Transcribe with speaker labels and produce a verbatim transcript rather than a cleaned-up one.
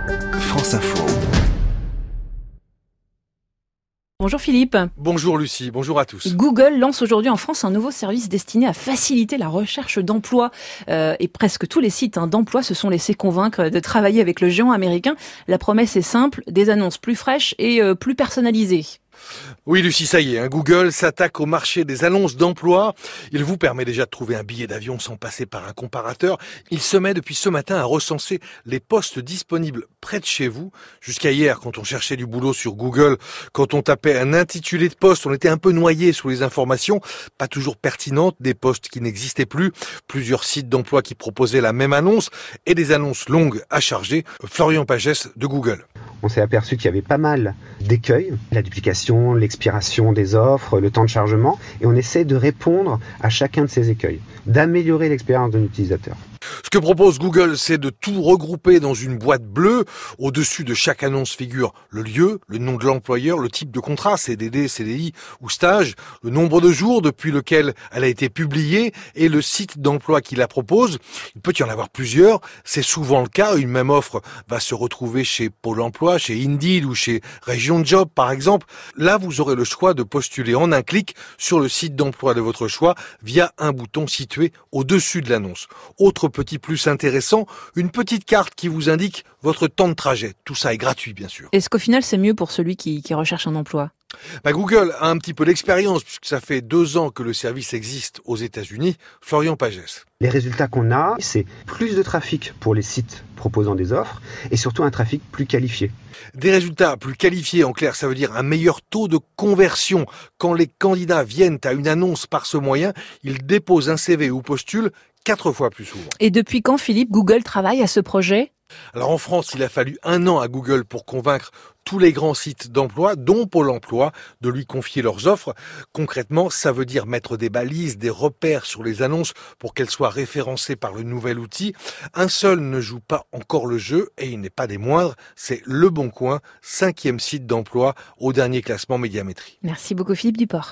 Speaker 1: France Info.
Speaker 2: Bonjour Philippe.
Speaker 3: Bonjour Lucie, bonjour à tous.
Speaker 2: Google lance aujourd'hui en France un nouveau service destiné à faciliter la recherche d'emploi. Euh, et presque tous les sites hein, d'emploi se sont laissés convaincre de travailler avec le géant américain. La promesse est simple, des annonces plus fraîches et euh, plus personnalisées.
Speaker 3: Oui Lucie, ça y est, hein, Google s'attaque au marché des annonces d'emploi. Il vous permet déjà de trouver un billet d'avion sans passer par un comparateur. Il se met depuis ce matin à recenser les postes disponibles près de chez vous. Jusqu'à hier, quand on cherchait du boulot sur Google, quand on tapait un intitulé de poste, on était un peu noyé sous les informations, pas toujours pertinentes, des postes qui n'existaient plus, plusieurs sites d'emploi qui proposaient la même annonce et des annonces longues à charger. Florian Pagès de Google.
Speaker 4: On s'est aperçu qu'il y avait pas mal d'écueils, la duplication, l'expiration des offres, le temps de chargement, et on essaie de répondre à chacun de ces écueils, d'améliorer l'expérience de l'utilisateur.
Speaker 3: Ce que propose Google, c'est de tout regrouper dans une boîte bleue. Au-dessus de chaque annonce figure le lieu, le nom de l'employeur, le type de contrat, C D D, C D I ou stage, le nombre de jours depuis lequel elle a été publiée et le site d'emploi qui la propose. Il peut y en avoir plusieurs, c'est souvent le cas. Une même offre va se retrouver chez Pôle emploi, chez Indeed ou chez Région Job par exemple. Là, vous aurez le choix de postuler en un clic sur le site d'emploi de votre choix via un bouton situé au-dessus de l'annonce. Autre petit plus intéressant, une petite carte qui vous indique votre temps de trajet. Tout ça est gratuit, bien sûr.
Speaker 2: Est-ce qu'au final, c'est mieux pour celui qui, qui recherche un emploi ?
Speaker 3: Bah, Google a un petit peu d'expérience puisque ça fait deux ans que le service existe aux États-Unis. Florian Pagès.
Speaker 4: Les résultats qu'on a, c'est plus de trafic pour les sites proposant des offres et surtout un trafic plus qualifié.
Speaker 3: Des résultats plus qualifiés, en clair, ça veut dire un meilleur taux de conversion. Quand les candidats viennent à une annonce par ce moyen, ils déposent un C V ou postulent quatre fois plus souvent.
Speaker 2: Et depuis quand, Philippe, Google travaille à ce projet ?
Speaker 3: Alors en France, il a fallu un an à Google pour convaincre tous les grands sites d'emploi, dont Pôle emploi, de lui confier leurs offres. Concrètement, ça veut dire mettre des balises, des repères sur les annonces pour qu'elles soient référencées par le nouvel outil. Un seul ne joue pas encore le jeu et il n'est pas des moindres, c'est Le Bon Coin, cinquième site d'emploi au dernier classement Médiamétrie.
Speaker 2: Merci beaucoup Philippe Duport.